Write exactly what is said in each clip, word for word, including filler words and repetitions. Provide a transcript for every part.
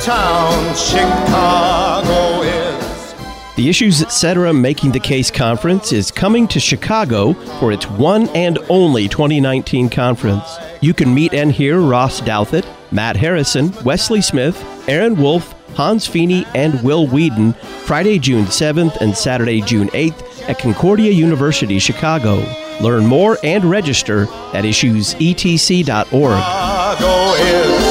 town Chicago is. The Issues Etc. Making the Case Conference is coming to Chicago for its one and only twenty nineteen conference. You can meet and hear Ross Douthat, Matt Harrison, Wesley Smith, Aaron Wolf, Hans Feeney, and Will Whedon Friday, June seventh and Saturday, June eighth at Concordia University, Chicago. Learn more and register at issues e t c dot org. Chicago is.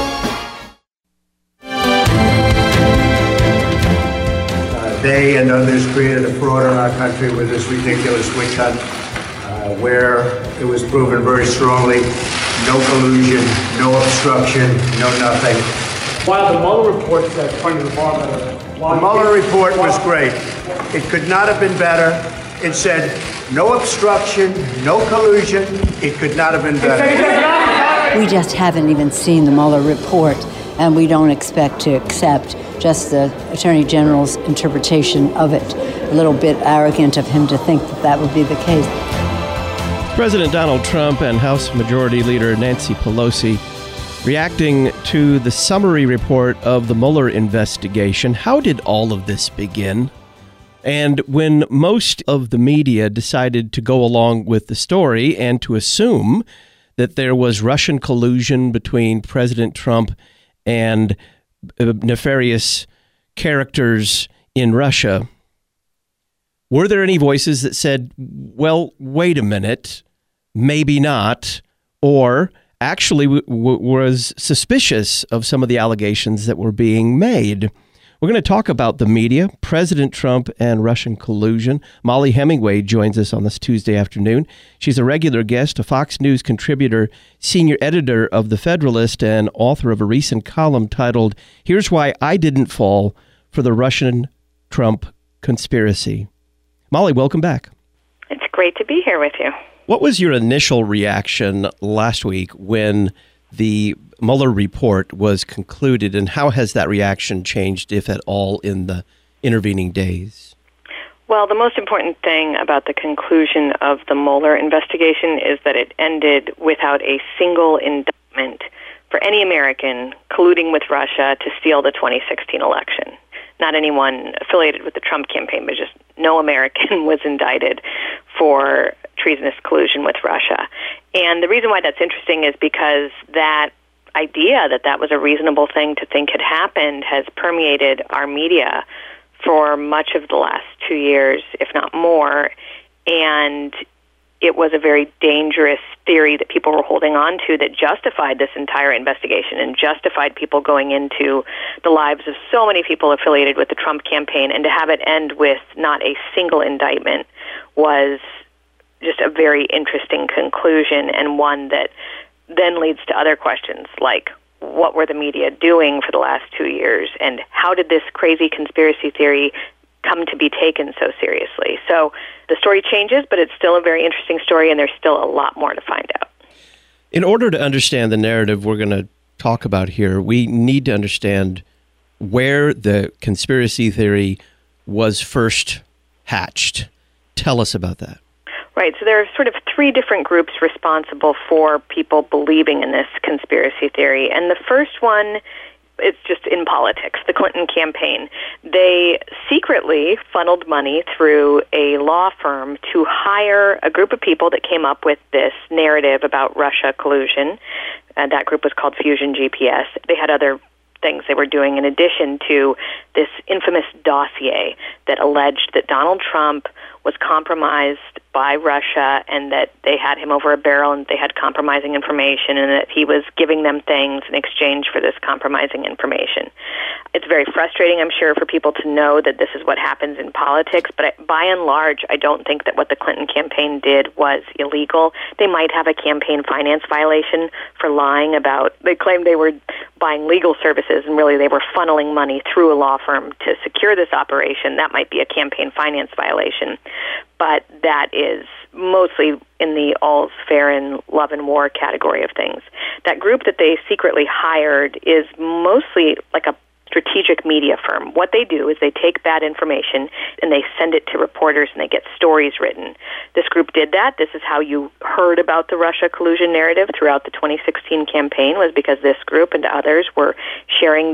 They and others created a fraud in our country with this ridiculous witch hunt, uh, where it was proven very strongly, no collusion, no obstruction, no nothing. While the Mueller report said, according to the Department, The Mueller report was great. It could not have been better. It said no obstruction, no collusion. It could not have been better. We just haven't even seen the Mueller report, and we don't expect to accept just the Attorney General's interpretation of it. A little bit arrogant of him to think that that would be the case. President Donald Trump and House Majority Leader Nancy Pelosi reacting to the summary report of the Mueller investigation. How did all of this begin? And when most of the media decided to go along with the story and to assume that there was Russian collusion between President Trump and nefarious characters in Russia, were there any voices that said, well, wait a minute, maybe not, or actually w- w- was suspicious of some of the allegations that were being made? We're going to talk about the media, President Trump, and Russian collusion. Mollie Hemingway joins us on this Tuesday afternoon. She's a regular guest, a Fox News contributor, senior editor of The Federalist, and author of a recent column titled, "Here's Why I Didn't Fall for the Russian-Trump Conspiracy." Mollie, welcome back. It's great to be here with you. What was your initial reaction last week when the Mueller report was concluded, and how has that reaction changed, if at all, in the intervening days? Well, the most important thing about the conclusion of the Mueller investigation is that it ended without a single indictment for any American colluding with Russia to steal the twenty sixteen election. Not anyone affiliated with the Trump campaign, but just no American was indicted for treasonous collusion with Russia. And the reason why that's interesting is because that idea that that was a reasonable thing to think had happened has permeated our media for much of the last two years, if not more. And it was a very dangerous theory that people were holding on to that justified this entire investigation and justified people going into the lives of so many people affiliated with the Trump campaign. And to have it end with not a single indictment was just a very interesting conclusion, and one that then leads to other questions like, what were the media doing for the last two years, and how did this crazy conspiracy theory come to be taken so seriously? So the story changes, but it's still a very interesting story, and there's still a lot more to find out. In order to understand the narrative we're going to talk about here, we need to understand where the conspiracy theory was first hatched. Tell us about that. Right, so there are sort of three different groups responsible for people believing in this conspiracy theory. And the first one, it's just in politics, the Clinton campaign. They secretly funneled money through a law firm to hire a group of people that came up with this narrative about Russia collusion. And that group was called Fusion G P S. They had other things they were doing in addition to this infamous dossier that alleged that Donald Trump was compromised by Russia and that they had him over a barrel and they had compromising information and that he was giving them things in exchange for this compromising information. It's very frustrating, I'm sure, for people to know that this is what happens in politics, but I, by and large, I don't think that what the Clinton campaign did was illegal. They might have a campaign finance violation for lying about, they claimed they were buying legal services and really they were funneling money through a law firm to secure this operation. That might be a campaign finance violation. But that is mostly in the all's fair in love and war category of things. That group that they secretly hired is mostly like a strategic media firm. What they do is they take bad information and they send it to reporters and they get stories written. This group did that. This is how you heard about the Russia collusion narrative throughout the twenty sixteen campaign, was because this group and others were sharing these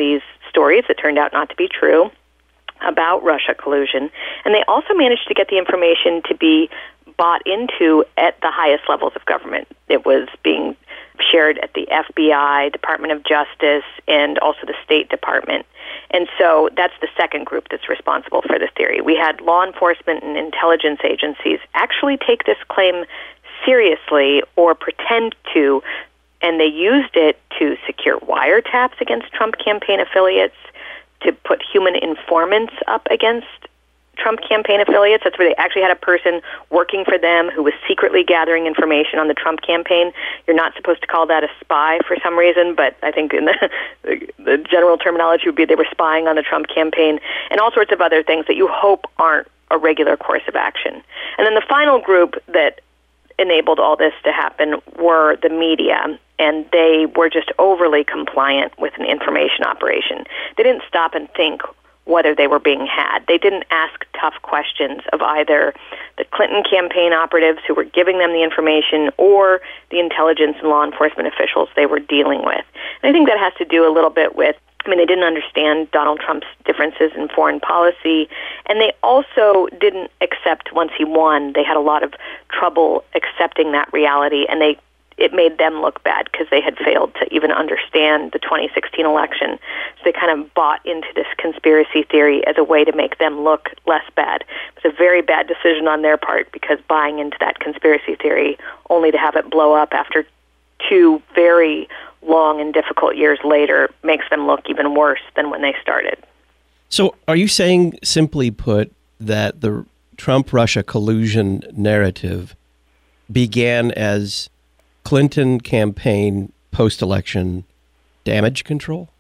stories that turned out not to be true about Russia collusion. And they also managed to get the information to be bought into at the highest levels of government. It was being shared at the F B I, Department of Justice, and also the State Department. And so that's the second group that's responsible for this theory. We had law enforcement and intelligence agencies actually take this claim seriously or pretend to, and they used it to secure wiretaps against Trump campaign affiliates, to put human informants up against Trump campaign affiliates. That's where they actually had a person working for them who was secretly gathering information on the Trump campaign. You're not supposed to call that a spy for some reason, but I think in the, the, the general terminology would be they were spying on the Trump campaign, and all sorts of other things that you hope aren't a regular course of action. And then the final group that enabled all this to happen were the media, and they were just overly compliant with an information operation. They didn't stop and think whether they were being had. They didn't ask tough questions of either the Clinton campaign operatives who were giving them the information or the intelligence and law enforcement officials they were dealing with. And I think that has to do a little bit with, I mean, they didn't understand Donald Trump's differences in foreign policy, and they also didn't accept once he won. They had a lot of trouble accepting that reality, and they it made them look bad because they had failed to even understand the twenty sixteen election. So they kind of bought into this conspiracy theory as a way to make them look less bad. It was a very bad decision on their part, because buying into that conspiracy theory only to have it blow up after two very long and difficult years later makes them look even worse than when they started. So are you saying, simply put, that the Trump-Russia collusion narrative began as Clinton campaign post-election damage control?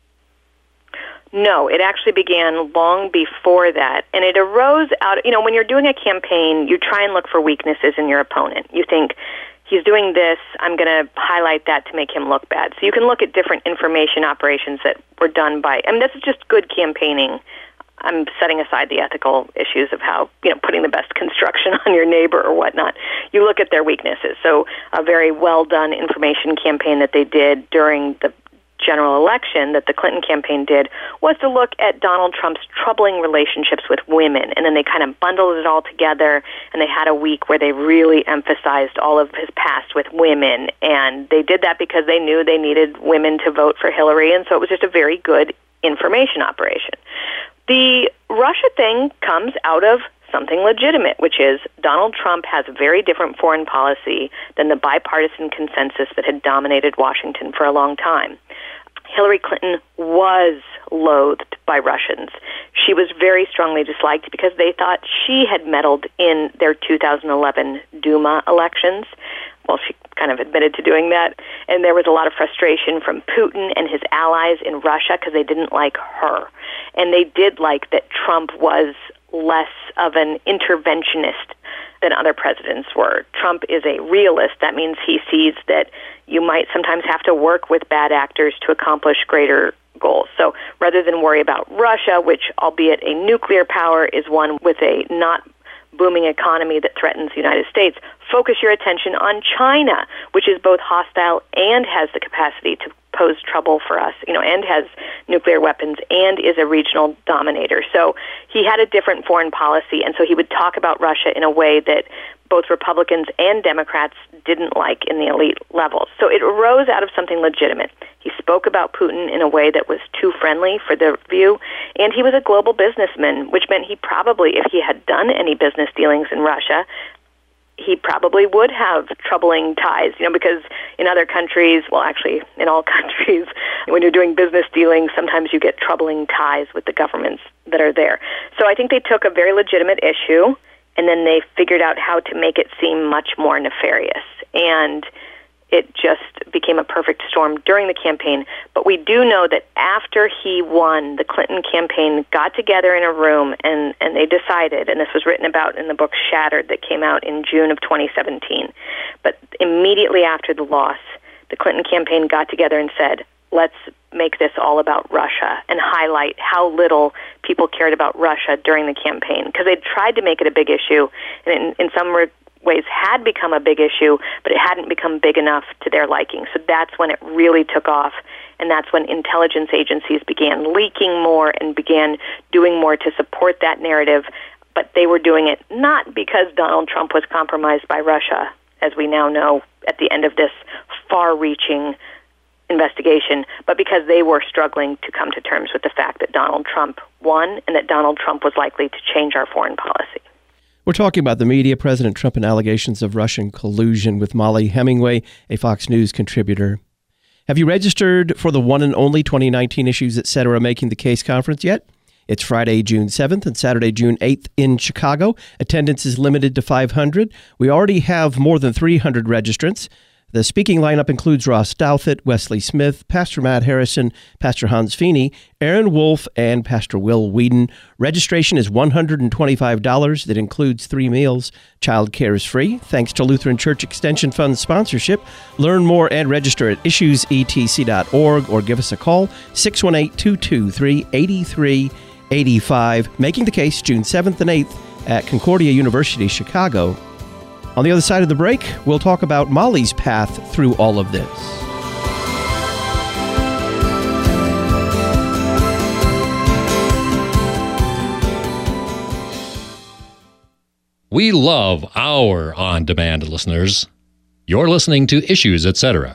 No, it actually began long before that, and it arose out, you know, when you're doing a campaign, you try and look for weaknesses in your opponent. You think, he's doing this, I'm going to highlight that to make him look bad. So you can look at different information operations that were done by, I mean, this is just good campaigning. I'm setting aside the ethical issues of how, you know, putting the best construction on your neighbor or whatnot. You look at their weaknesses. So a very well-done information campaign that they did during the general election that the Clinton campaign did was to look at Donald Trump's troubling relationships with women, and then they kind of bundled it all together, and they had a week where they really emphasized all of his past with women, and they did that because they knew they needed women to vote for Hillary, and so it was just a very good information operation. The Russia thing comes out of something legitimate, which is Donald Trump has a very different foreign policy than the bipartisan consensus that had dominated Washington for a long time. Hillary Clinton was loathed by Russians. She was very strongly disliked because they thought she had meddled in their two thousand eleven Duma elections. Well, she kind of admitted to doing that. And there was a lot of frustration from Putin and his allies in Russia because they didn't like her. And they did like that Trump was less of an interventionist than other presidents were. Trump is a realist. That means he sees that you might sometimes have to work with bad actors to accomplish greater goals. So rather than worry about Russia, which, albeit a nuclear power, is one with a not booming economy that threatens the United States, focus your attention on China, which is both hostile and has the capacity to pose trouble for us, you know, and has nuclear weapons and is a regional dominator. So he had a different foreign policy, and so he would talk about Russia in a way that both Republicans and Democrats didn't like in the elite levels. So it arose out of something legitimate. He spoke about Putin in a way that was too friendly for their view, and he was a global businessman, which meant he probably, if he had done any business dealings in Russia, he probably would have troubling ties, you know, because in other countries, well, actually, in all countries, when you're doing business dealings, sometimes you get troubling ties with the governments that are there. So I think they took a very legitimate issue, and then they figured out how to make it seem much more nefarious. And it just became a perfect storm during the campaign. But we do know that after he won, the Clinton campaign got together in a room and, and they decided, and this was written about in the book Shattered that came out in June of twenty seventeen. But immediately after the loss, the Clinton campaign got together and said, let's make this all about Russia and highlight how little people cared about Russia during the campaign. Because they tried to make it a big issue, and in, in some re- ways had become a big issue, but it hadn't become big enough to their liking. So that's when it really took off, and that's when intelligence agencies began leaking more and began doing more to support that narrative. But they were doing it not because Donald Trump was compromised by Russia, as we now know at the end of this far-reaching investigation, but because they were struggling to come to terms with the fact that Donald Trump won and that Donald Trump was likely to change our foreign policy. We're talking about the media, President Trump, and allegations of Russian collusion with Mollie Hemingway, a Fox News contributor. Have you registered for the one and only twenty nineteen Issues Etc. Making the Case conference yet? It's Friday, June seventh and Saturday, June eighth in Chicago. Attendance is limited to five hundred. We already have more than three hundred registrants. The speaking lineup includes Ross Douthat, Wesley Smith, Pastor Matt Harrison, Pastor Hans Feeney, Aaron Wolf, and Pastor Will Whedon. Registration is one hundred twenty-five dollars. That includes three meals. Child care is free, thanks to Lutheran Church Extension Fund sponsorship. Learn more and register at issues e t c dot org or give us a call, six one eight, two two three, eight three eight five. Making the Case, June seventh and eighth at Concordia University, Chicago. On the other side of the break, we'll talk about Mollie's path through all of this. We love our on-demand listeners. You're listening to Issues Etc.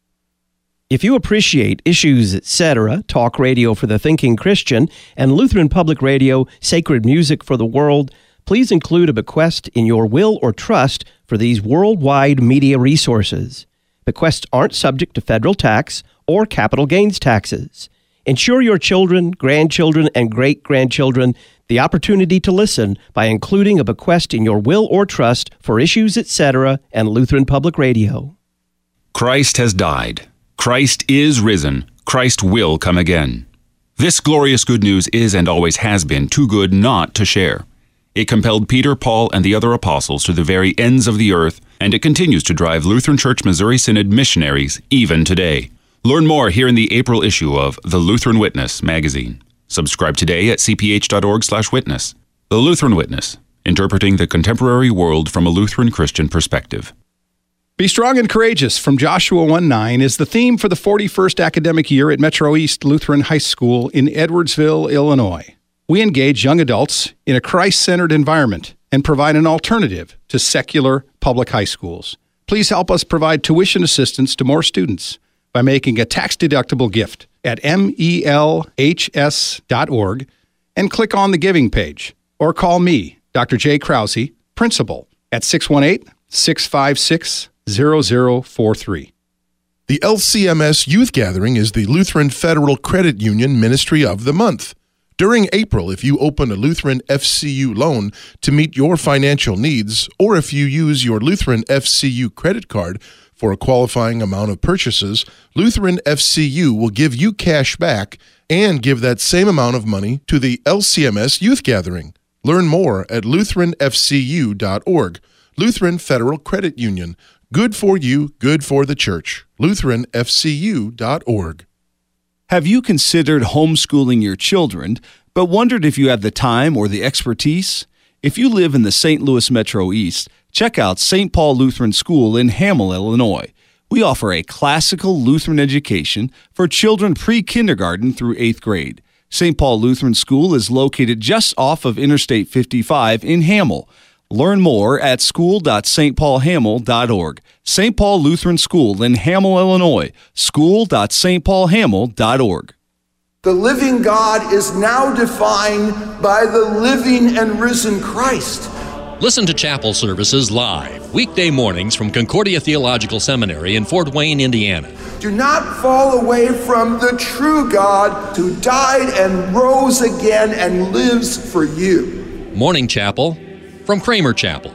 If you appreciate Issues Etc., talk radio for the thinking Christian, and Lutheran Public Radio, sacred music for the world, please include a bequest in your will or trust for these worldwide media resources. Bequests aren't subject to federal tax or capital gains taxes. Ensure your children, grandchildren, and great-grandchildren the opportunity to listen by including a bequest in your will or trust for Issues Etc. and Lutheran Public Radio. Christ has died. Christ is risen. Christ will come again. This glorious good news is and always has been too good not to share. It compelled Peter, Paul, and the other apostles to the very ends of the earth, and it continues to drive Lutheran Church Missouri Synod missionaries even today. Learn more here in the April issue of The Lutheran Witness magazine. Subscribe today at c p h dot org slash witness. The Lutheran Witness, interpreting the contemporary world from a Lutheran Christian perspective. Be strong and courageous from Joshua one nine is the theme for the forty-first academic year at Metro East Lutheran High School in Edwardsville, Illinois. We engage young adults in a Christ-centered environment and provide an alternative to secular public high schools. Please help us provide tuition assistance to more students by making a tax-deductible gift at m e l h s dot org and click on the giving page. Or call me, Doctor Jay Krause, principal, at six one eight, six five six, zero zero four three. The L C M S Youth Gathering is the Lutheran Federal Credit Union Ministry of the Month. During April, if you open a Lutheran F C U loan to meet your financial needs, or if you use your Lutheran F C U credit card for a qualifying amount of purchases, Lutheran F C U will give you cash back and give that same amount of money to the L C M S Youth Gathering. Learn more at lutheran f c u dot org. Lutheran Federal Credit Union. Good for you, good for the church. lutheran f c u dot org. Have you considered homeschooling your children, but wondered if you have the time or the expertise? If you live in the Saint Louis Metro East, check out Saint Paul Lutheran School in Hamel, Illinois. We offer a classical Lutheran education for children pre-kindergarten through eighth grade. Saint Paul Lutheran School is located just off of Interstate fifty-five in Hamel. Learn more at school dot s t paul hamel dot org. Saint Paul Lutheran School in Hamel, Illinois. school dot s t paul hamel dot org. The living God is now defined by the living and risen Christ. Listen to chapel services live, weekday mornings from Concordia Theological Seminary in Fort Wayne, Indiana. Do not fall away from the true God who died and rose again and lives for you. Morning chapel from Kramer Chapel.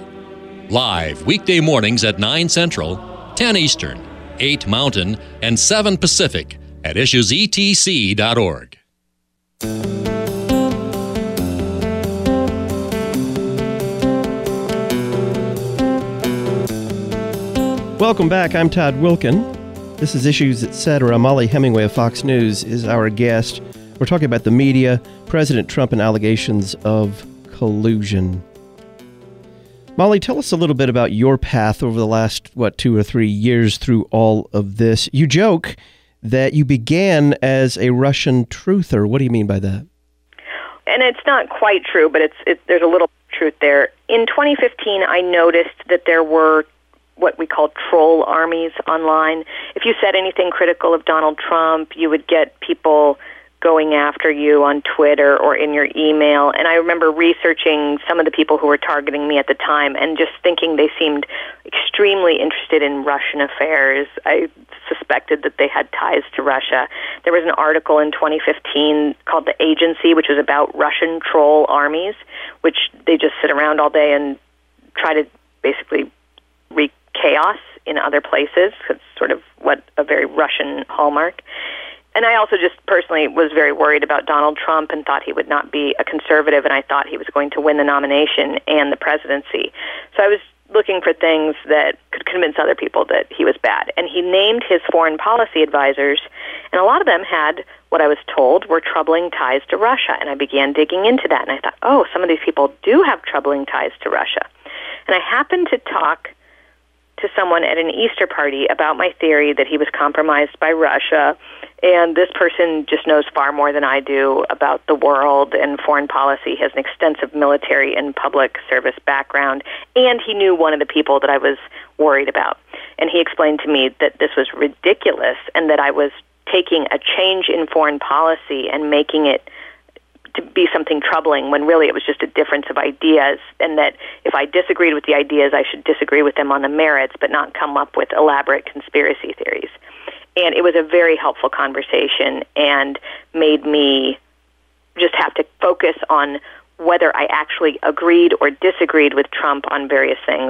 Live weekday mornings at nine Central, ten Eastern, eight Mountain, and seven Pacific at issues e t c dot org. Welcome back. I'm Todd Wilkin. This is Issues Etc. Mollie Hemingway of Fox News is our guest. We're talking about the media, President Trump, and allegations of collusion. Mollie, tell us a little bit about your path over the last, what, two or three years through all of this. You joke that you began as a Russian truther. What do you mean by that? And it's not quite true, but it's it, there's a little truth there. In twenty fifteen, I noticed that there were what we call troll armies online. If you said anything critical of Donald Trump, you would get people going after you on Twitter or in your email. And I remember researching some of the people who were targeting me at the time and just thinking they seemed extremely interested in Russian affairs. I suspected that they had ties to Russia. There was an article in twenty fifteen called The Agency, which was about Russian troll armies, which they just sit around all day and try to basically wreak chaos in other places. It's sort of what a very Russian hallmark. And I also just personally was very worried about Donald Trump and thought he would not be a conservative, and I thought he was going to win the nomination and the presidency. So I was looking for things that could convince other people that he was bad. And he named his foreign policy advisors, and a lot of them had what I was told were troubling ties to Russia. And I began digging into that, and I thought, oh, some of these people do have troubling ties to Russia. And I happened to talk to someone at an Easter party about my theory that he was compromised by Russia, and this person just knows far more than I do about the world and foreign policy, has an extensive military and public service background, and he knew one of the people that I was worried about. And he explained to me that this was ridiculous and that I was taking a change in foreign policy and making it to be something troubling when really it was just a difference of ideas, and that if I disagreed with the ideas, I should disagree with them on the merits but not come up with elaborate conspiracy theories. And it was a very helpful conversation and made me just have to focus on whether I actually agreed or disagreed with Trump on various things.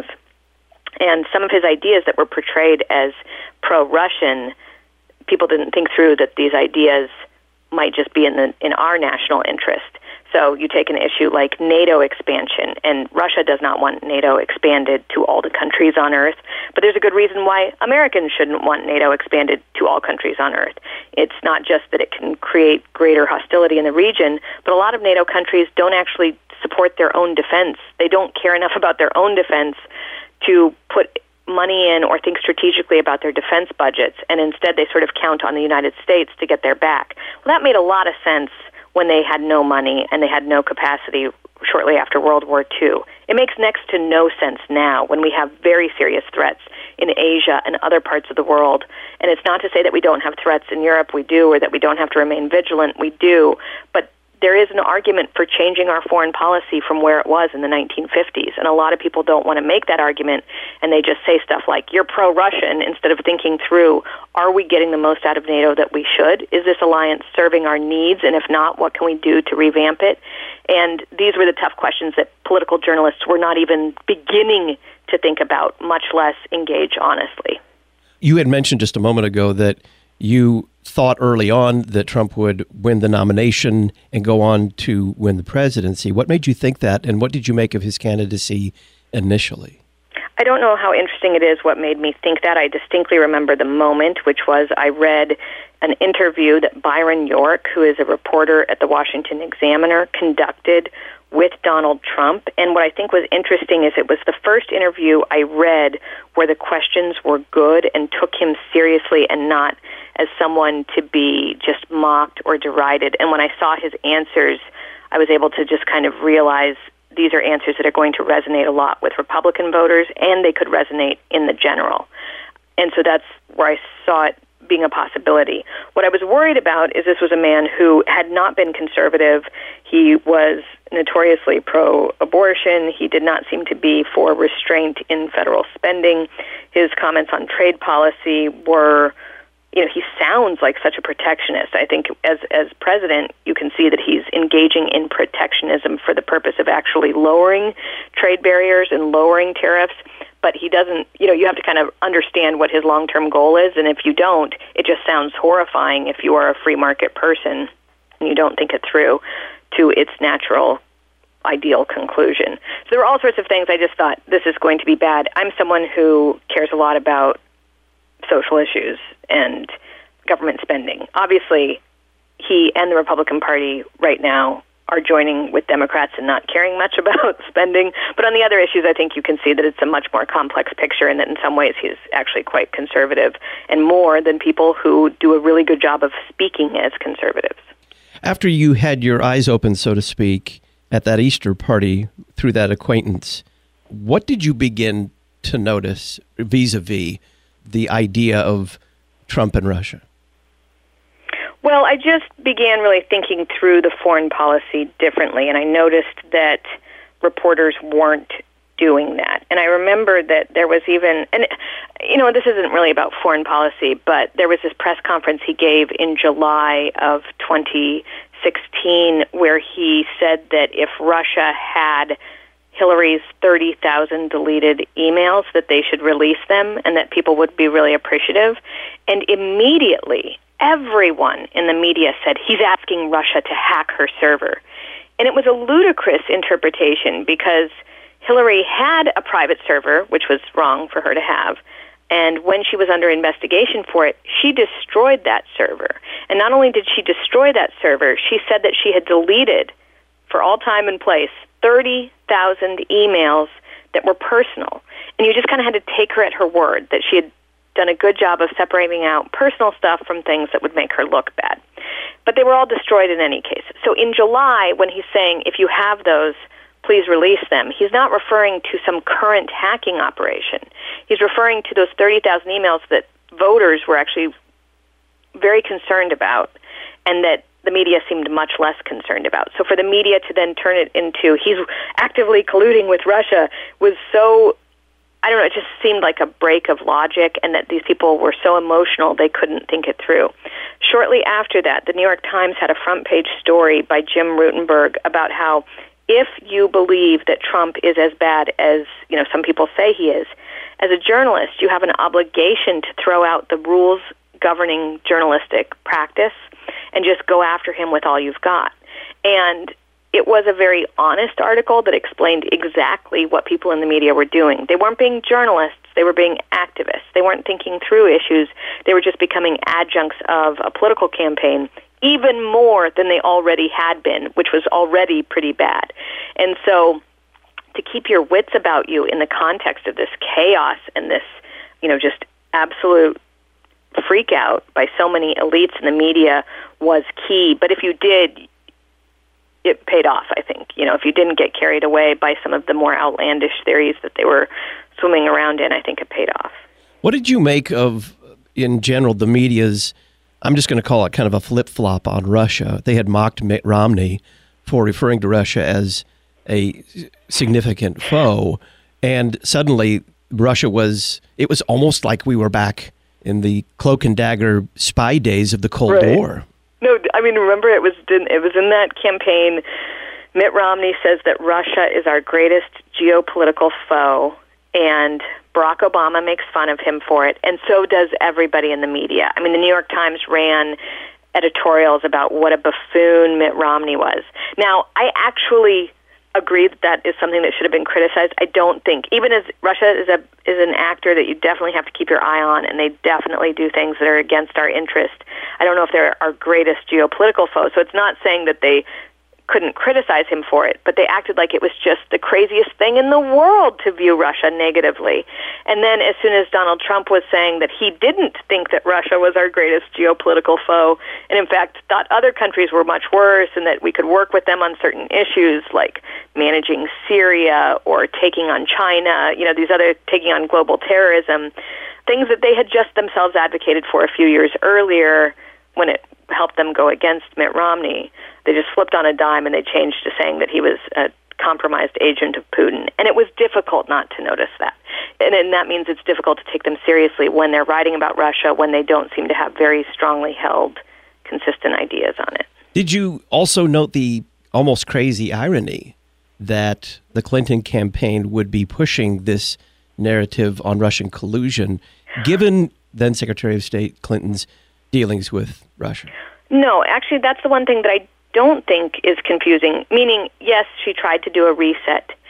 And some of his ideas that were portrayed as pro-Russian, people didn't think through that these ideas might just be in the in our national interest. So you take an issue like NATO expansion, and Russia does not want NATO expanded to all the countries on Earth, but there's a good reason why Americans shouldn't want NATO expanded to all countries on Earth. It's not just that it can create greater hostility in the region, but a lot of NATO countries don't actually support their own defense. They don't care enough about their own defense to put money in or think strategically about their defense budgets, and instead they sort of count on the United States to get their back. Well, that made a lot of sense when they had no money and they had no capacity shortly after World War Two. It makes next to no sense now when we have very serious threats in Asia and other parts of the world. And it's not to say that we don't have threats in Europe, we do, or that we don't have to remain vigilant, we do, but there is an argument for changing our foreign policy from where it was in the nineteen fifties. And a lot of people don't want to make that argument, and they just say stuff like, you're pro-Russian, instead of thinking through, are we getting the most out of NATO that we should? Is this alliance serving our needs? And if not, what can we do to revamp it? And these were the tough questions that political journalists were not even beginning to think about, much less engage honestly. You had mentioned just a moment ago that you thought early on that Trump would win the nomination and go on to win the presidency. What made you think that, and what did you make of his candidacy initially? I don't know how interesting it is what made me think that. I distinctly remember the moment, which was I read an interview that Byron York, who is a reporter at the Washington Examiner, conducted with Donald Trump. And what I think was interesting is it was the first interview I read where the questions were good and took him seriously and not as someone to be just mocked or derided. And when I saw his answers, I was able to just kind of realize these are answers that are going to resonate a lot with Republican voters, and they could resonate in the general. And so that's where I saw it being a possibility. What I was worried about is this was a man who had not been conservative. He was notoriously pro-abortion. He did not seem to be for restraint in federal spending. His comments on trade policy were, you know, he sounds like such a protectionist. I think as as president, you can see that he's engaging in protectionism for the purpose of actually lowering trade barriers and lowering tariffs. But he doesn't, you know, you have to kind of understand what his long-term goal is. And if you don't, it just sounds horrifying if you are a free market person and you don't think it through to its natural ideal conclusion. So there were all sorts of things I just thought, this is going to be bad. I'm someone who cares a lot about social issues and government spending. Obviously, he and the Republican Party right now are joining with Democrats and not caring much about spending. But on the other issues, I think you can see that it's a much more complex picture and that in some ways he's actually quite conservative and more than people who do a really good job of speaking as conservatives. After you had your eyes open, so to speak, at that Easter party through that acquaintance, what did you begin to notice vis-a-vis the idea of Trump and Russia? Well, I just began really thinking through the foreign policy differently, and I noticed that reporters weren't doing that. And I remember that there was even, and you know, this isn't really about foreign policy, but there was this press conference he gave in July of twenty sixteen where he said that if Russia had Hillary's thirty thousand deleted emails, that they should release them and that people would be really appreciative. And immediately, everyone in the media said, he's asking Russia to hack her server. And it was a ludicrous interpretation because Hillary had a private server, which was wrong for her to have, and when she was under investigation for it, she destroyed that server. And not only did she destroy that server, she said that she had deleted, for all time and place, thirty thousand emails that were personal. And you just kind of had to take her at her word that she had done a good job of separating out personal stuff from things that would make her look bad. But they were all destroyed in any case. So in July, when he's saying, if you have those, please release them, he's not referring to some current hacking operation. He's referring to those thirty thousand emails that voters were actually very concerned about and that the media seemed much less concerned about. So for the media to then turn it into he's actively colluding with Russia was so, I don't know, it just seemed like a break of logic and that these people were so emotional they couldn't think it through. Shortly after that, the New York Times had a front page story by Jim Rutenberg about how if you believe that Trump is as bad as, you know, some people say he is, as a journalist, you have an obligation to throw out the rules governing journalistic practice and just go after him with all you've got. And it was a very honest article that explained exactly what people in the media were doing. They weren't being journalists, they were being activists. They weren't thinking through issues, they were just becoming adjuncts of a political campaign, even more than they already had been, which was already pretty bad. And so to keep your wits about you in the context of this chaos and this, you know, just absolute freak out by so many elites in the media was key. But if you did, it paid off, I think. You know, if you didn't get carried away by some of the more outlandish theories that they were swimming around in, I think it paid off. What did you make of, in general, the media's, I'm just going to call it kind of a flip-flop on Russia? They had mocked Mitt Romney for referring to Russia as a significant foe, and suddenly Russia was, it was almost like we were back in the cloak and dagger spy days of the Cold Right. War. No, I mean, remember, it was in, it was in that campaign, Mitt Romney says that Russia is our greatest geopolitical foe, and Barack Obama makes fun of him for it, and so does everybody in the media. I mean, the New York Times ran editorials about what a buffoon Mitt Romney was. Now, I actually agree that that is something that should have been criticized. I don't think, even as Russia is a is an actor that you definitely have to keep your eye on, and they definitely do things that are against our interest. I don't know if they're our greatest geopolitical foe, so it's not saying that they couldn't criticize him for it, but they acted like it was just the craziest thing in the world to view Russia negatively. And then as soon as Donald Trump was saying that he didn't think that Russia was our greatest geopolitical foe, and in fact thought other countries were much worse and that we could work with them on certain issues like managing Syria or taking on China, you know, these other, taking on global terrorism, things that they had just themselves advocated for a few years earlier when it helped them go against Mitt Romney. They just flipped on a dime and they changed to saying that he was a compromised agent of Putin. And it was difficult not to notice that. And, and that means it's difficult to take them seriously when they're writing about Russia, when they don't seem to have very strongly held, consistent ideas on it. Did you also note the almost crazy irony that the Clinton campaign would be pushing this narrative on Russian collusion, given then Secretary of State Clinton's dealings with Russia? No, actually, that's the one thing that I don't think is confusing, meaning, yes, she tried to do a reset.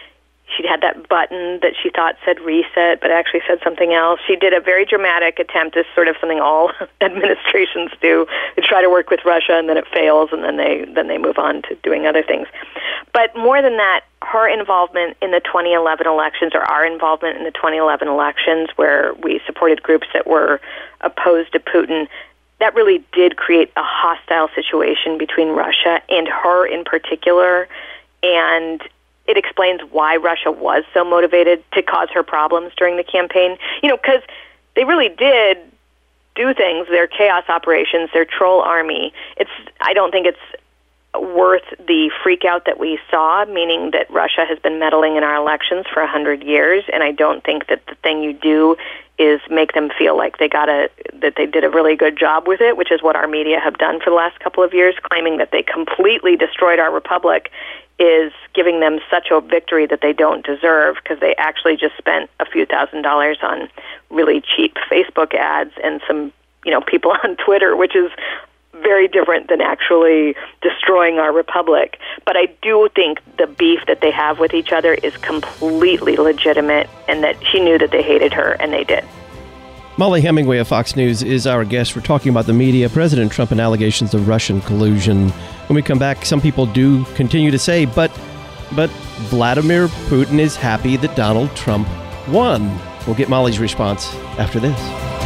She had that button that she thought said reset, but actually said something else. She did a very dramatic attempt, as sort of something all administrations do. They try to work with Russia, and then it fails, and then they then they move on to doing other things. But more than that, her involvement in the twenty eleven elections, or our involvement in the twenty eleven elections, where we supported groups that were opposed to Putin, that really did create a hostile situation between Russia and her in particular, and it explains why Russia was so motivated to cause her problems during the campaign. You know, because they really did do things, their chaos operations, their troll army. It's I don't think it's worth the freak out that we saw, meaning that Russia has been meddling in our elections for a hundred years, and I don't think that the thing you do is make them feel like they got a that they did a really good job with it, which is what our media have done for the last couple of years, claiming that they completely destroyed our republic is giving them such a victory that they don't deserve, because they actually just spent a few thousand dollars on really cheap Facebook ads and some, you know, people on Twitter, which is very different than actually destroying our republic. But I do think the beef that they have with each other is completely legitimate, and that she knew that they hated her, and they did. Mollie Hemingway of Fox News is our guest. We're talking about the media, President Trump, and allegations of Russian collusion. When we come back, some people do continue to say, but, but Vladimir Putin is happy that Donald Trump won. We'll get Mollie's response after this.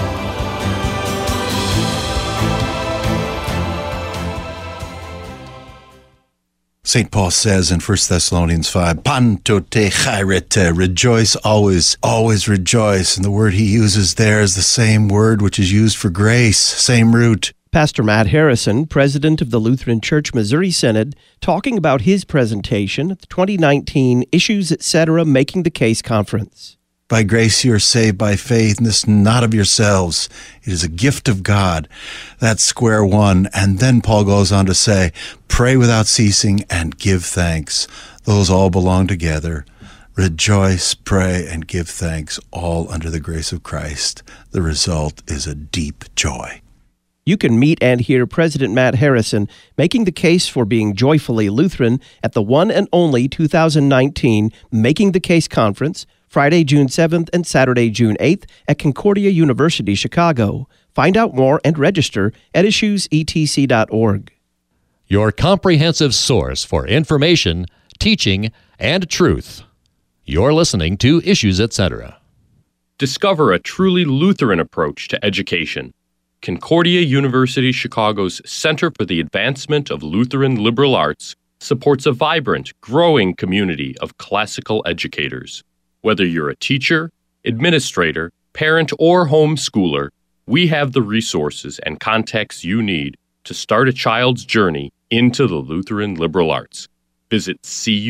Saint Paul says in First Thessalonians five, Panto te chairete, rejoice always, always rejoice. And the word he uses there is the same word which is used for grace, same root. Pastor Matt Harrison, president of the Lutheran Church Missouri Synod, talking about his presentation at the twenty nineteen Issues, et cetera. Making the Case Conference. By grace you are saved by faith, and this not of yourselves. It is a gift of God. That's square one. And then Paul goes on to say, pray without ceasing and give thanks. Those all belong together. Rejoice, pray, and give thanks, all under the grace of Christ. The result is a deep joy. You can meet and hear President Matt Harrison making the case for being joyfully Lutheran at the one and only two thousand nineteen Making the Case Conference, Friday, June seventh and Saturday, June eighth at Concordia University, Chicago. Find out more and register at issues e t c dot org. Your comprehensive source for information, teaching, and truth. You're listening to Issues, et cetera. Discover a truly Lutheran approach to education. Concordia University Chicago's Center for the Advancement of Lutheran Liberal Arts supports a vibrant, growing community of classical educators. Whether you're a teacher, administrator, parent, or homeschooler, we have the resources and contacts you need to start a child's journey into the Lutheran liberal arts. Visit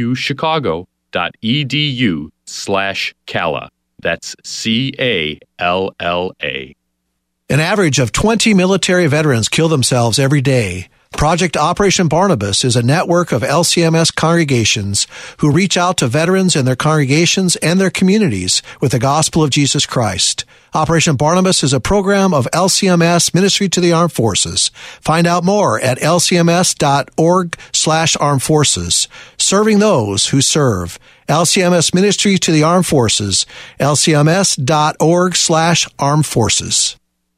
cuchicago.edu slash Calla. That's C A L L A. An average of twenty military veterans kill themselves every day. Project Operation Barnabas is a network of L C M S congregations who reach out to veterans and their congregations and their communities with the gospel of Jesus Christ. Operation Barnabas is a program of L C M S Ministry to the Armed Forces. Find out more at l c m s dot org slash armed forces. Serving those who serve. L C M S Ministry to the Armed Forces. l c m s dot org slash armed forces.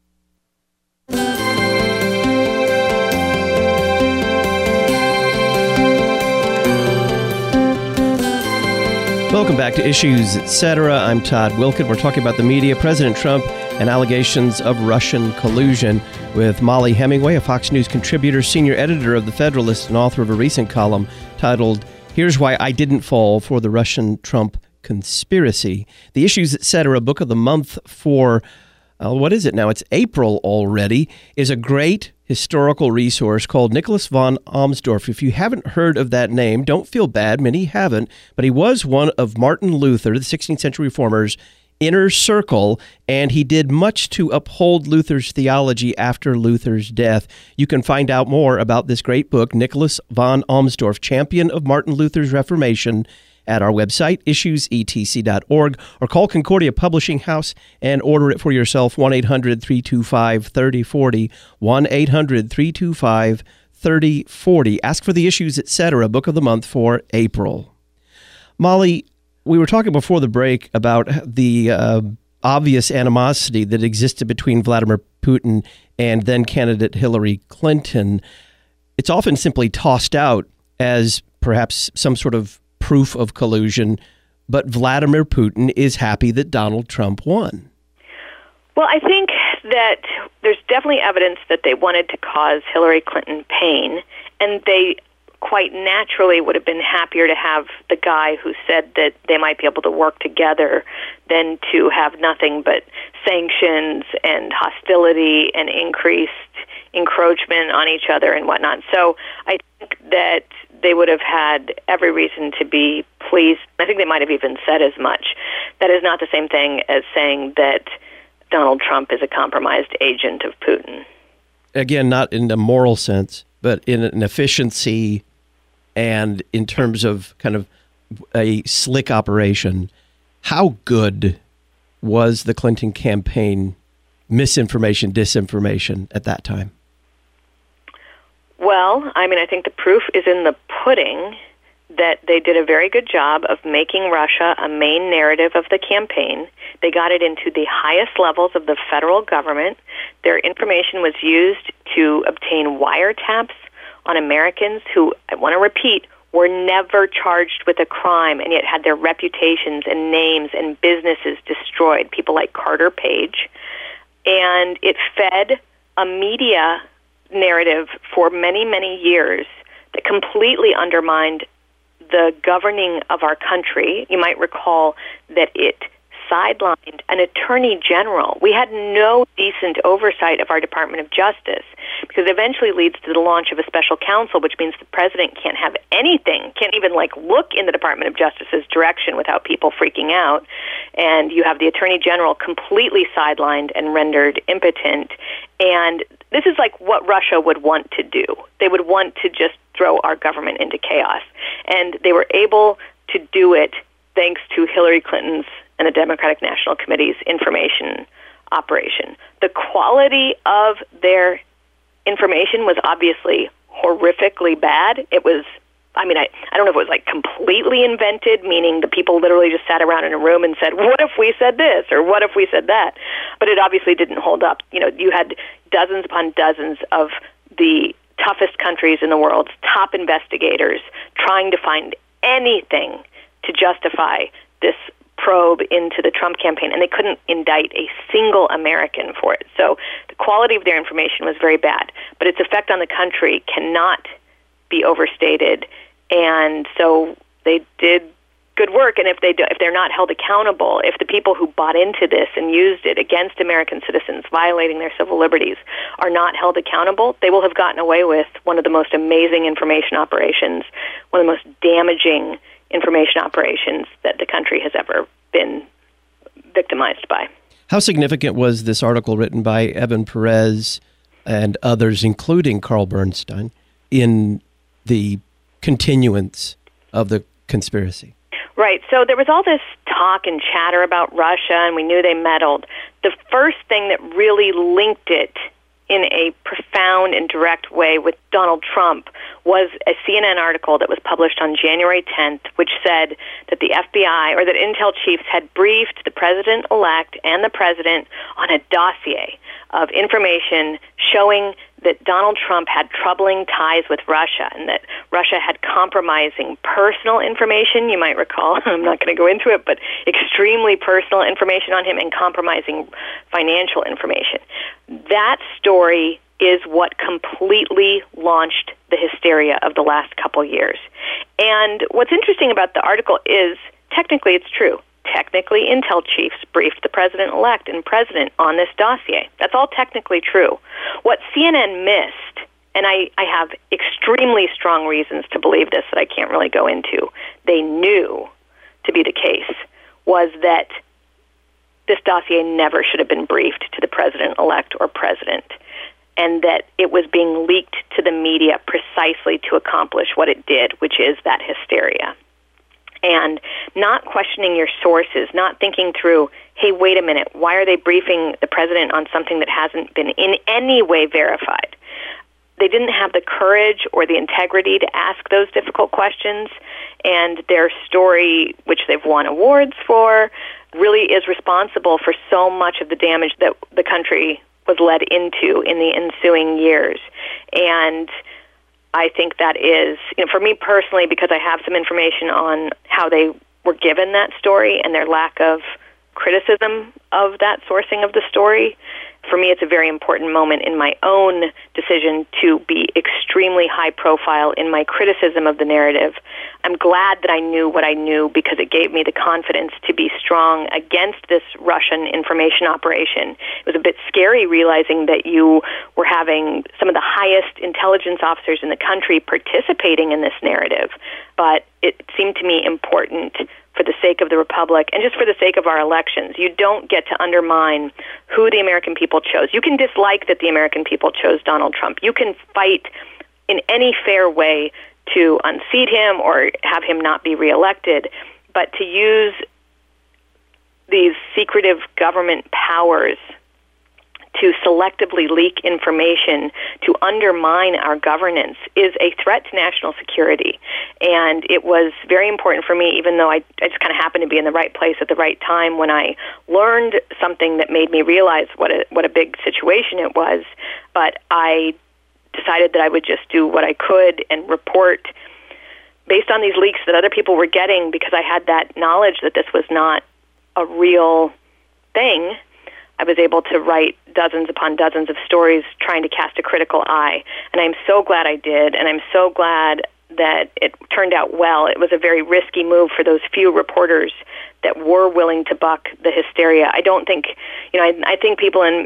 Welcome back to Issues, et cetera. I'm Todd Wilken. We're talking about the media, President Trump, and allegations of Russian collusion with Mollie Hemingway, a Fox News contributor, senior editor of The Federalist, and author of a recent column titled, Here's Why I Didn't Fall for the Russian-Trump Conspiracy. The Issues, et cetera. Book of the month for, uh, what is it now? It's April already, is a great historical resource called Nicholas von Amsdorf. If you haven't heard of that name, don't feel bad. Many haven't, but he was one of Martin Luther, the sixteenth century reformer's inner circle, and he did much to uphold Luther's theology after Luther's death. You can find out more about this great book, Nicholas von Amsdorf, Champion of Martin Luther's Reformation, at our website, issues e t c dot org, or call Concordia Publishing House and order it for yourself, one eight hundred three two five three oh four oh, one eight hundred three two five three oh four oh. Ask for the Issues, et cetera. Book of the month for April. Mollie, We were talking before the break about the uh, obvious animosity that existed between Vladimir Putin and then candidate Hillary Clinton. It's often simply tossed out as perhaps some sort of proof of collusion, but Vladimir Putin is happy that Donald Trump won. Well, I think that there's definitely evidence that they wanted to cause Hillary Clinton pain, and they quite naturally would have been happier to have the guy who said that they might be able to work together than to have nothing but sanctions and hostility and increased encroachment on each other and whatnot. So I think that they would have had every reason to be pleased. I think they might have even said as much. That is not the same thing as saying that Donald Trump is a compromised agent of Putin. Again, not in a moral sense, but in an efficiency and in terms of kind of a slick operation. How good was the Clinton campaign misinformation, disinformation at that time? Well, I mean, I think the proof is in the pudding that they did a very good job of making Russia a main narrative of the campaign. They got it into the highest levels of the federal government. Their information was used to obtain wiretaps on Americans who, I want to repeat, were never charged with a crime and yet had their reputations and names and businesses destroyed, people like Carter Page. And it fed a media narrative for many, many years that completely undermined the governing of our country. You might recall that it sidelined an attorney general. We had no decent oversight of our Department of Justice, because it eventually leads to the launch of a special counsel, which means the president can't have anything, can't even like look in the Department of Justice's direction without people freaking out. And you have the attorney general completely sidelined and rendered impotent. And this is like what Russia would want to do. They would want to just throw our government into chaos. And they were able to do it thanks to Hillary Clinton's and the Democratic National Committee's information operation. The quality of their information was obviously horrifically bad. It was, I mean, I, I don't know if it was like completely invented, meaning the people literally just sat around in a room and said, what if we said this or what if we said that? But it obviously didn't hold up. You know, you had dozens upon dozens of the toughest countries in the world's top investigators trying to find anything to justify this probe into the Trump campaign, and they couldn't indict a single American for it. So the quality of their information was very bad, but its effect on the country cannot be overstated. And so they did good work. And if they do, if they're not held accountable, if the people who bought into this and used it against American citizens, violating their civil liberties, are not held accountable, they will have gotten away with one of the most amazing information operations, one of the most damaging information operations that the country has ever been victimized by. How significant was this article written by Evan Perez and others, including Carl Bernstein, in the continuance of the conspiracy? Right. So there was all this talk and chatter about Russia, and we knew they meddled. The first thing that really linked it in a profound and direct way with Donald Trump was a C N N article that was published on January tenth, which said that the F B I, or that intel chiefs, had briefed the president-elect and the president on a dossier of information showing that Donald Trump had troubling ties with Russia and that Russia had compromising personal information. You might recall, I'm not going to go into it, but extremely personal information on him and compromising financial information. That story is what completely launched the hysteria of the last couple years. And what's interesting about the article is, technically it's true. Technically, intel chiefs briefed the president-elect and president on this dossier. That's all technically true. What C N N missed, and I, I have extremely strong reasons to believe this that I can't really go into, they knew to be the case, was that this dossier never should have been briefed to the president-elect or president, and that it was being leaked to the media precisely to accomplish what it did, which is that hysteria. And not questioning your sources, not thinking through, hey, wait a minute, why are they briefing the president on something that hasn't been in any way verified? They didn't have the courage or the integrity to ask those difficult questions, and their story, which they've won awards for, really is responsible for so much of the damage that the country was led into in the ensuing years. And I think that is, you know, for me personally, because I have some information on how they were given that story and their lack of criticism of that sourcing of the story, for me it's a very important moment in my own decision to be extremely high profile in my criticism of the narrative. I'm glad that I knew what I knew because it gave me the confidence to be strong against this Russian information operation. It was a bit scary realizing that you were having some of the highest intelligence officers in the country participating in this narrative, but it seemed to me important for the sake of the Republic and just for the sake of our elections. You don't get to undermine who the American people chose. You can dislike that the American people chose Donald Trump. You can fight in any fair way to unseat him or have him not be reelected, but to use these secretive government powers to selectively leak information to undermine our governance is a threat to national security. And it was very important for me, even though I, I just kind of happened to be in the right place at the right time when I learned something that made me realize what a, what a big situation it was. But I decided that I would just do what I could and report based on these leaks that other people were getting, because I had that knowledge that this was not a real thing. I was able to write dozens upon dozens of stories trying to cast a critical eye. And I'm so glad I did, and I'm so glad that it turned out well. It was a very risky move for those few reporters that were willing to buck the hysteria. I don't think, you know, I, I think people in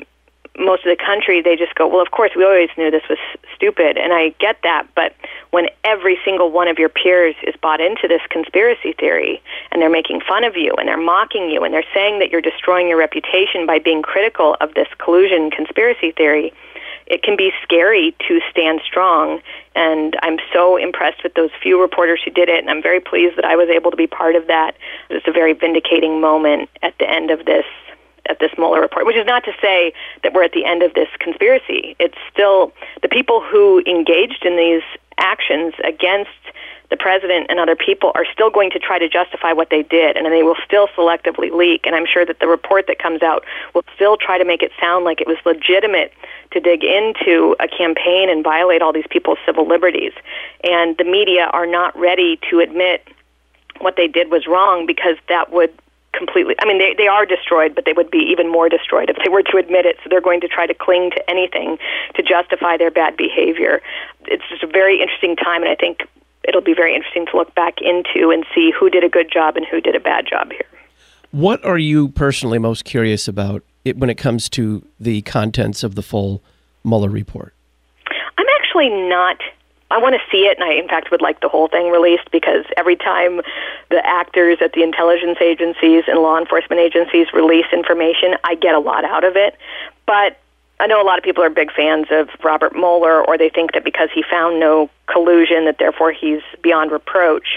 most of the country, they just go, well, of course, we always knew this was stupid, and I get that, but when every single one of your peers is bought into this conspiracy theory, and they're making fun of you, and they're mocking you, and they're saying that you're destroying your reputation by being critical of this collusion conspiracy theory, it can be scary to stand strong, and I'm so impressed with those few reporters who did it, and I'm very pleased that I was able to be part of that. It was a very vindicating moment at the end of this at this Mueller report, which is not to say that we're at the end of this conspiracy. It's still the people who engaged in these actions against the president and other people are still going to try to justify what they did, and they will still selectively leak. And I'm sure that the report that comes out will still try to make it sound like it was legitimate to dig into a campaign and violate all these people's civil liberties. And the media are not ready to admit what they did was wrong, because that would completely, I mean, they, they are destroyed, but they would be even more destroyed if they were to admit it. So they're going to try to cling to anything to justify their bad behavior. It's just a very interesting time, and I think it'll be very interesting to look back into and see who did a good job and who did a bad job here. What are you personally most curious about it when it comes to the contents of the full Mueller report? I'm actually not I want to see it, and I, in fact, would like the whole thing released, because every time the actors at the intelligence agencies and law enforcement agencies release information, I get a lot out of it. But I know a lot of people are big fans of Robert Mueller, or they think that because he found no collusion, that therefore he's beyond reproach,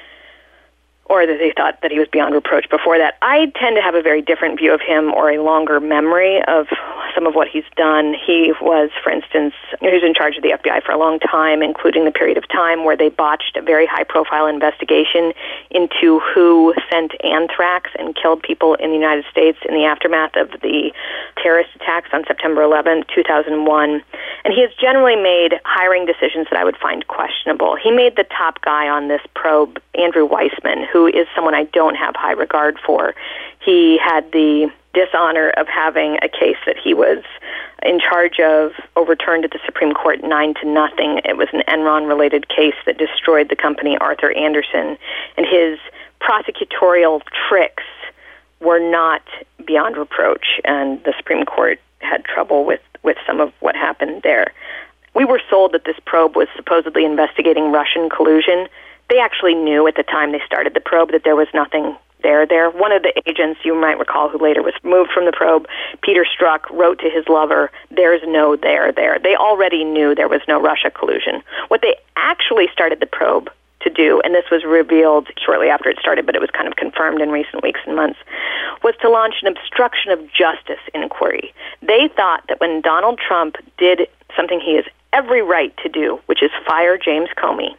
or that they thought that he was beyond reproach before that. I tend to have a very different view of him, or a longer memory of some of what he's done. He was, for instance, he was in charge of the F B I for a long time, including the period of time where they botched a very high-profile investigation into who sent anthrax and killed people in the United States in the aftermath of the terrorist attacks on September eleventh, two thousand one. And he has generally made hiring decisions that I would find questionable. He made the top guy on this probe, Andrew Weissman, who is someone I don't have high regard for. He had the dishonor of having a case that he was in charge of overturned at the Supreme Court nine to nothing. It was an Enron-related case that destroyed the company Arthur Andersen, and his prosecutorial tricks were not beyond reproach, and the Supreme Court had trouble with, with some of what happened there. We were sold that this probe was supposedly investigating Russian collusion. They actually knew at the time they started the probe that there was nothing there there. One of the agents, you might recall, who later was removed from the probe, Peter Strzok, wrote to his lover, "There's no there there." They already knew there was no Russia collusion. What they actually started the probe to do, and this was revealed shortly after it started, but it was kind of confirmed in recent weeks and months, was to launch an obstruction of justice inquiry. They thought that when Donald Trump did something he is every right to do, which is fire James Comey,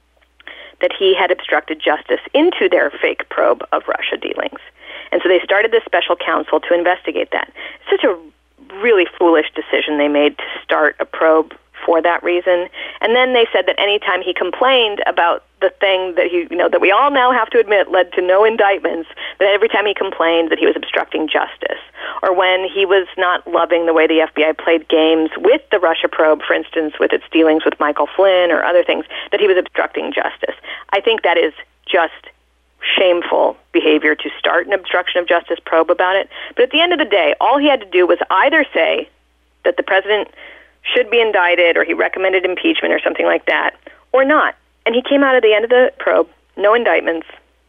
that he had obstructed justice into their fake probe of Russia dealings. And so they started this special counsel to investigate that. It's such a really foolish decision they made to start a probe for that reason. And then they said that any time he complained about the thing that he, you know, that we all now have to admit led to no indictments, that every time he complained that he was obstructing justice. Or when he was not loving the way the F B I played games with the Russia probe, for instance, with its dealings with Michael Flynn or other things, that he was obstructing justice. I think that is just shameful behavior to start an obstruction of justice probe about it. But at the end of the day, all he had to do was either say that the president should be indicted or he recommended impeachment or something like that, or not. And he came out at the end of the probe, no indictments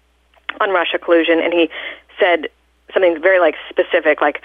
on Russia collusion, and he said something very like specific, like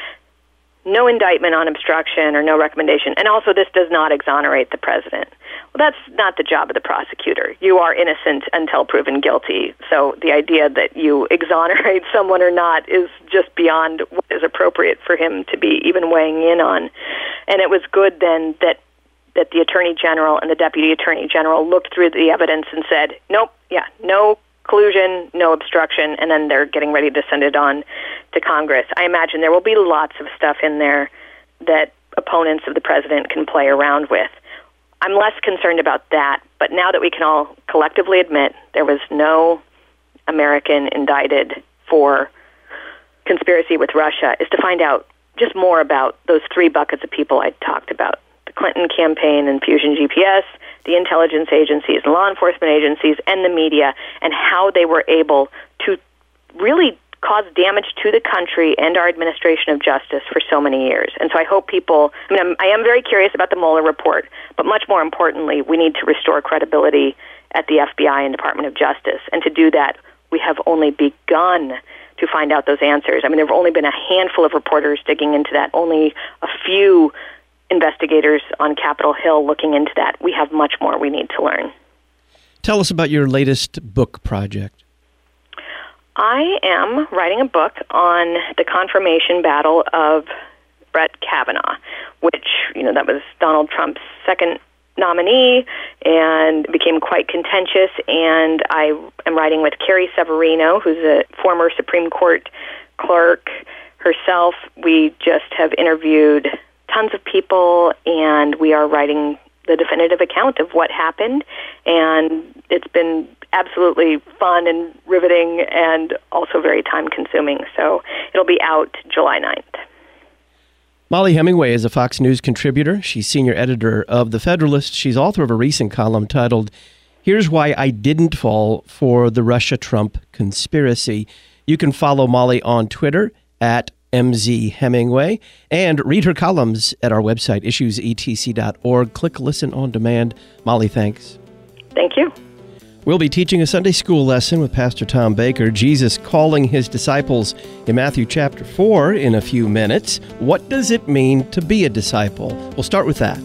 no indictment on obstruction or no recommendation, and also this does not exonerate the president. Well, that's not the job of the prosecutor. You are innocent until proven guilty. So the idea that you exonerate someone or not is just beyond what is appropriate for him to be even weighing in on. And it was good then that that the Attorney General and the Deputy Attorney General looked through the evidence and said, nope, yeah, no collusion, no obstruction, and then they're getting ready to send it on to Congress. I imagine there will be lots of stuff in there that opponents of the president can play around with. I'm less concerned about that, but now that we can all collectively admit there was no American indicted for conspiracy with Russia, is to find out just more about those three buckets of people I talked about. The Clinton campaign and Fusion G P S, the intelligence agencies and law enforcement agencies, and the media, and how they were able to really cause damage to the country and our administration of justice for so many years. And so I hope people, I mean, I'm, I am very curious about the Mueller report, but much more importantly, we need to restore credibility at the F B I and Department of Justice. And to do that, we have only begun to find out those answers. I mean, there have only been a handful of reporters digging into that, only a few investigators on Capitol Hill looking into that. We have much more we need to learn. Tell us about your latest book project. I am writing a book on the confirmation battle of Brett Kavanaugh, which, you know, that was Donald Trump's second nominee and became quite contentious. And I am writing with Carrie Severino, who's a former Supreme Court clerk herself. We just have interviewed tons of people, and we are writing the definitive account of what happened. And it's been absolutely fun and riveting and also very time-consuming. So it'll be out July ninth. Mollie Hemingway is a Fox News contributor. She's senior editor of The Federalist. She's author of a recent column titled, Here's Why I Didn't Fall for the Russia-Trump Conspiracy. You can follow Mollie on Twitter at M Z Hemingway and read her columns at our website, issues e t c dot org. Click Listen on Demand. Mollie, thanks. Thank you. We'll be teaching a Sunday school lesson with Pastor Tom Baker, Jesus calling his disciples in Matthew chapter four in a few minutes. What does it mean to be a disciple? We'll start with that.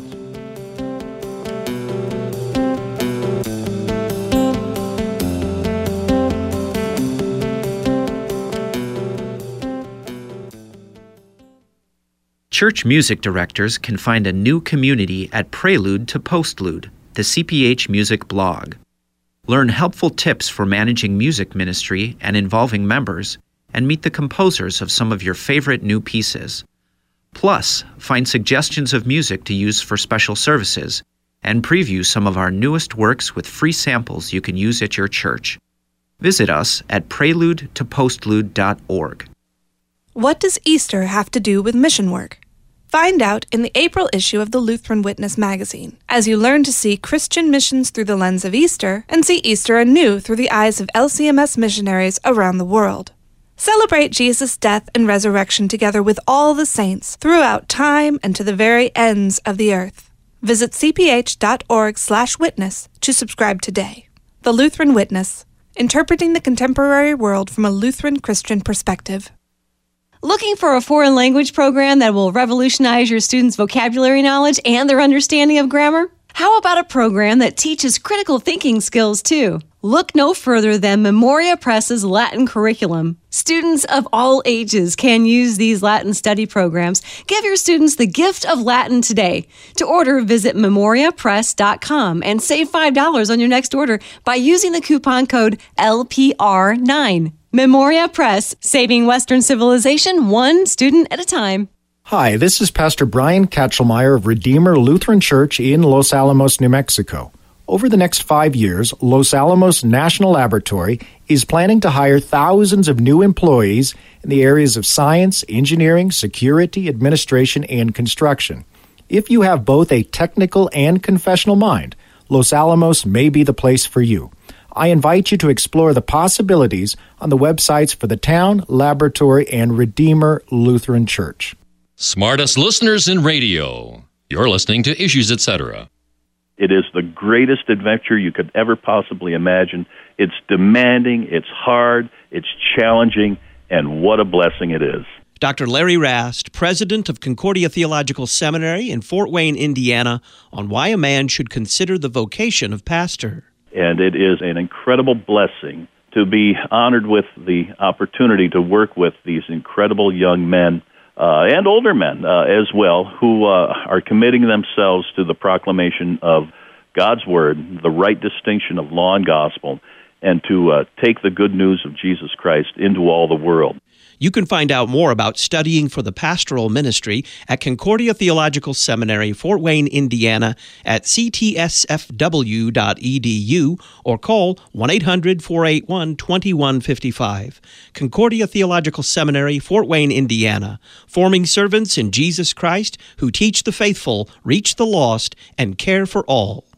Church music directors can find a new community at Prelude to Postlude, the C P H Music blog. Learn helpful tips for managing music ministry and involving members, and meet the composers of some of your favorite new pieces. Plus, find suggestions of music to use for special services, and preview some of our newest works with free samples you can use at your church. Visit us at prelude to postlude dot org. What does Easter have to do with mission work? Find out in the April issue of the Lutheran Witness magazine, as you learn to see Christian missions through the lens of Easter and see Easter anew through the eyes of L C M S missionaries around the world. Celebrate Jesus' death and resurrection together with all the saints throughout time and to the very ends of the earth. Visit c p h dot org slash witness to subscribe today. The Lutheran Witness, interpreting the contemporary world from a Lutheran Christian perspective. Looking for a foreign language program that will revolutionize your students' vocabulary knowledge and their understanding of grammar? How about a program that teaches critical thinking skills too? Look no further than Memoria Press's Latin curriculum. Students of all ages can use these Latin study programs. Give your students the gift of Latin today. To order, visit memoria press dot com and save five dollars on your next order by using the coupon code L P R nine. Memoria Press, saving Western civilization one student at a time. Hi, this is Pastor Brian Katchelmeyer of Redeemer Lutheran Church in Los Alamos, New Mexico. Over the next five years, Los Alamos National Laboratory is planning to hire thousands of new employees in the areas of science, engineering, security, administration, and construction. If you have both a technical and confessional mind, Los Alamos may be the place for you. I invite you to explore the possibilities on the websites for the town, laboratory, and Redeemer Lutheran Church. Smartest listeners in radio. You're listening to Issues, et cetera. It is the greatest adventure you could ever possibly imagine. It's demanding, it's hard, it's challenging, and what a blessing it is. Doctor Larry Rast, president of Concordia Theological Seminary in Fort Wayne, Indiana, on why a man should consider the vocation of pastor. And it is an incredible blessing to be honored with the opportunity to work with these incredible young men Uh, and older men uh, as well, who uh, are committing themselves to the proclamation of God's Word, the right distinction of law and gospel, and to uh, take the good news of Jesus Christ into all the world. You can find out more about studying for the pastoral ministry at Concordia Theological Seminary, Fort Wayne, Indiana, at c t s f w dot e d u or call one eight hundred, four eight one, two one five five. Concordia Theological Seminary, Fort Wayne, Indiana, forming servants in Jesus Christ who teach the faithful, reach the lost, and care for all.